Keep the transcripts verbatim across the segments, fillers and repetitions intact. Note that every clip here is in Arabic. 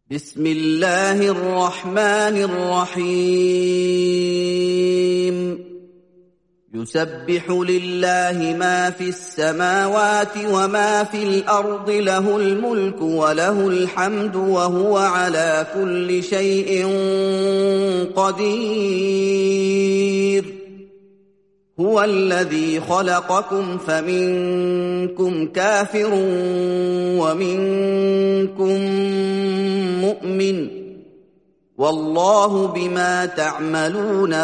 بسم الله الرحمن الرحيم يسبح لله ما في السماوات وما في الأرض له الملك وله الحمد وهو على كل شيء قدير هو الذي خلقكم فمنكم كافر ومنكم مؤمن والله بما تعملون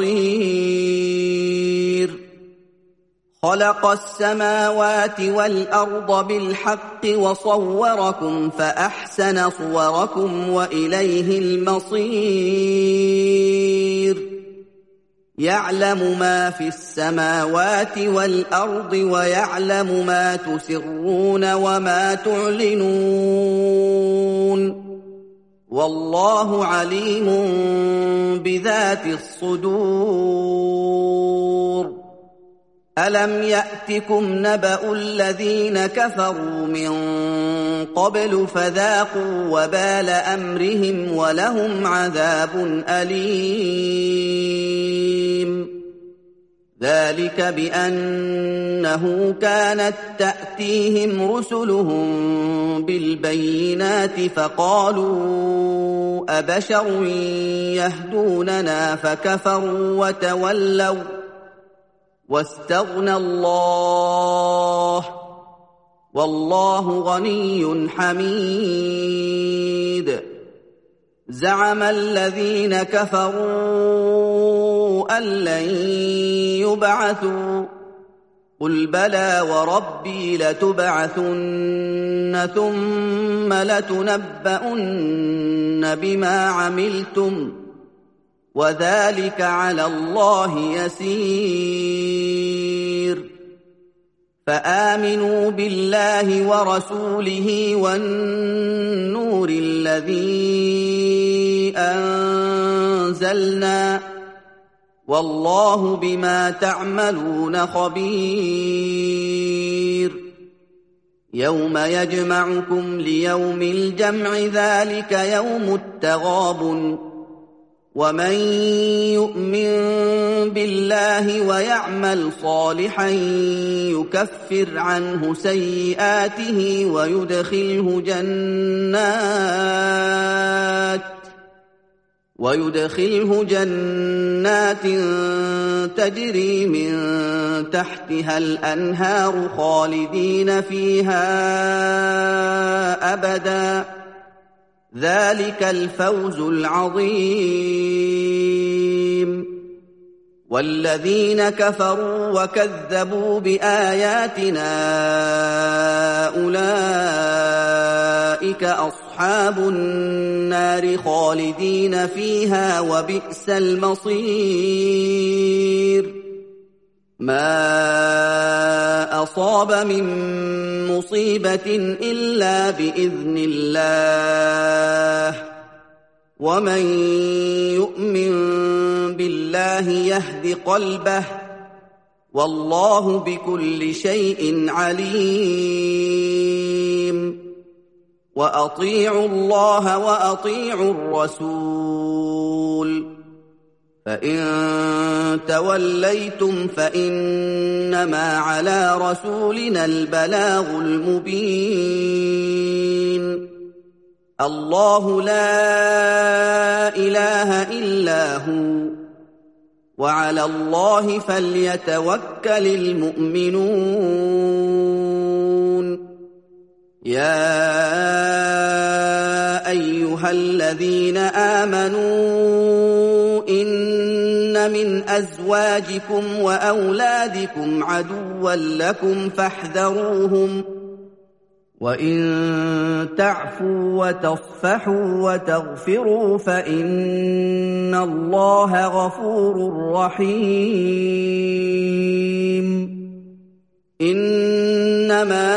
بصير خلق السماوات والأرض بالحق وصوركم فأحسن صوركم وإليه المصير يعلم ما في السماوات والأرض ويعلم ما تسرون وما تعلنون والله عليم بذات الصدور ألم يأتكم نبأ الذين كفروا من قبل فذاقوا وبال أمرهم ولهم عذاب أليم ذلك بأنه كانت تأتيهم رسلهم بالبينات فقالوا أبشر يهدوننا فكفروا وتولوا واستغنى الله والله غني حميد زعم الذين كفروا أن لن يبعثوا قل بلى وربي لتبعثن ثم لتنبؤن بما عملتم وذلك على الله يسير فآمنوا بالله ورسوله والنور الذي أنزلنا والله بما تعملون خبير يوم يجمعكم ليوم الجمع ذلك يوم التغابن ومن يؤمن بالله ويعمل صالحا يكفر عنه سيئاته ويدخله جنات ويدخله جنات تجري من تحتها الأنهار خالدين فيها أبدا ذلك الفوز العظيم والذين كفروا وكذبوا بآياتنا أولئك أصحاب النار خالدين فيها وبئس المصير ما أصاب من مصيبة إلا بإذن الله ومن يؤمن بالله يهد قلبه والله بكل شيء عليم وأطيعوا الله وأطيعوا الرسول فإن توليتم فإنما على رسولنا البلاغ المبين الله لا إله إلا هو وعلى الله فليتوكل المؤمنون يا أيها الذين آمنوا إن من أزواجكم وأولادكم عدوا لكم فاحذروهم وإن تعفوا وتصفحوا وتغفروا فإن الله غفور رحيم إنما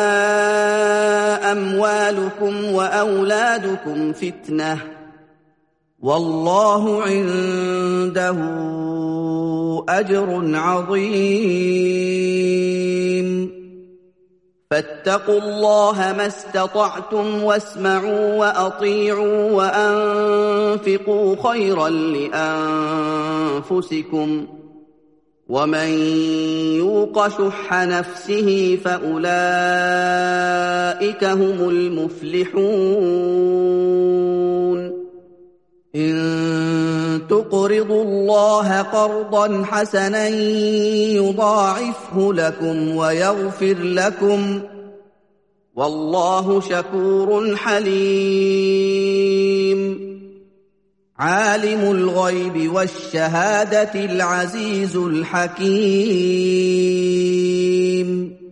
أموالكم وأولادكم فتنة والله عنده أجر عظيم فاتقوا الله ما استطعتم واسمعوا وأطيعوا وأنفقوا خيرا لأنفسكم ومن يوق شح نفسه فأولئك هم المفلحون إن تقرضوا الله قرضا حسنا يضاعفه لكم ويغفر لكم والله شكور حليم عالم الغيب والشهادة العزيز الحكيم